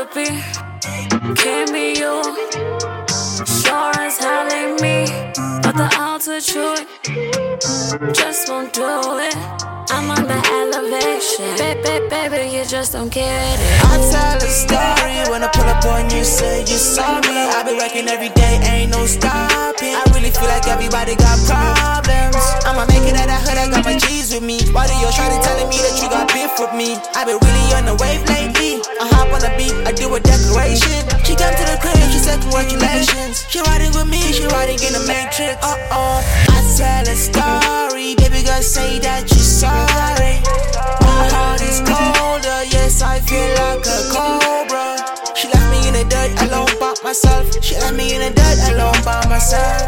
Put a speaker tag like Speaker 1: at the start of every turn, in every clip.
Speaker 1: could be, can't be you. Sure as hell ain't me, but the altitude just won't do it. I'm on the elevation, baby, you just don't get it.
Speaker 2: I tell a story when I pull up on you, say you saw me. I be working every day, ain't no stopping. I really feel like everybody got problems. I'ma make it out of hood, I got my G's with me. Why do you shawty telling me that you got beef with me? I been really on the wave lately. I hop on the beat, I do a declaration. She came to the crib, she said congratulations. She riding with me, she riding in the Matrix. I tell a story, baby girl say that you're sorry. My heart is colder, yes I feel like a cobra. She left me in the dirt alone by myself. She left me in the dirt alone by myself.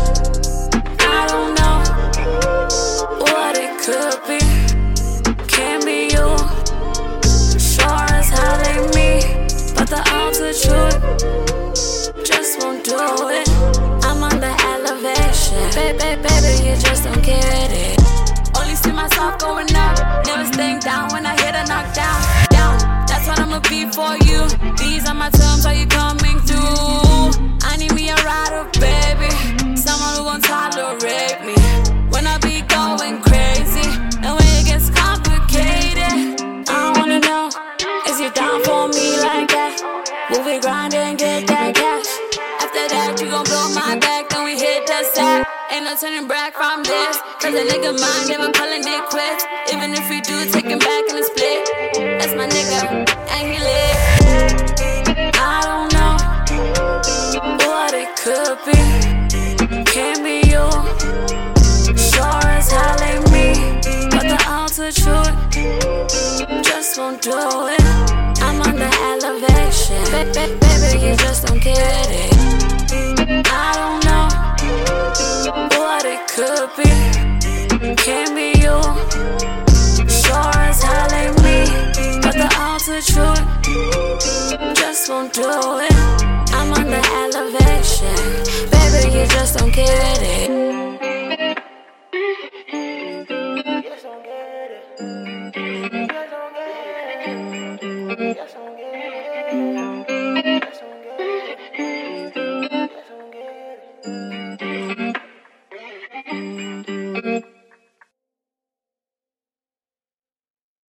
Speaker 1: I don't know what it could be, can't be you. Sure as hell ain't me, but the altitude just won't do it. I'm on the elevation, baby, you just don't get it. Only see myself going up, never staying down when I hit a knockdown. That's what I'ma be for you. These are my terms, are you coming through? I need me a rider, baby, someone who won't tolerate me when I be going crazy and when it gets complicated. I wanna know, is you down for me like that? Will we grind and get that cash? After that, you gon' blow my back, then we hit the sack. Ain't no turning back from this, cause a nigga mind never calling it quits. Even if we do, take him back in the split. That's my nigga, and he lit. I don't know what it could be, can't be you. Sure as hell ain't me, but the altitude just won't do it. I'm on the elevation, baby, you just don't get it. I don't know what it could be, can't be you. Sure as hell ain't me, but the altitude just won't do it. I'm on the elevation, baby, you just don't get it.
Speaker 2: Yes, don't get it. Yes, don't get it. Yes, don't get it. Yes, don't get it. Yes, don't get it.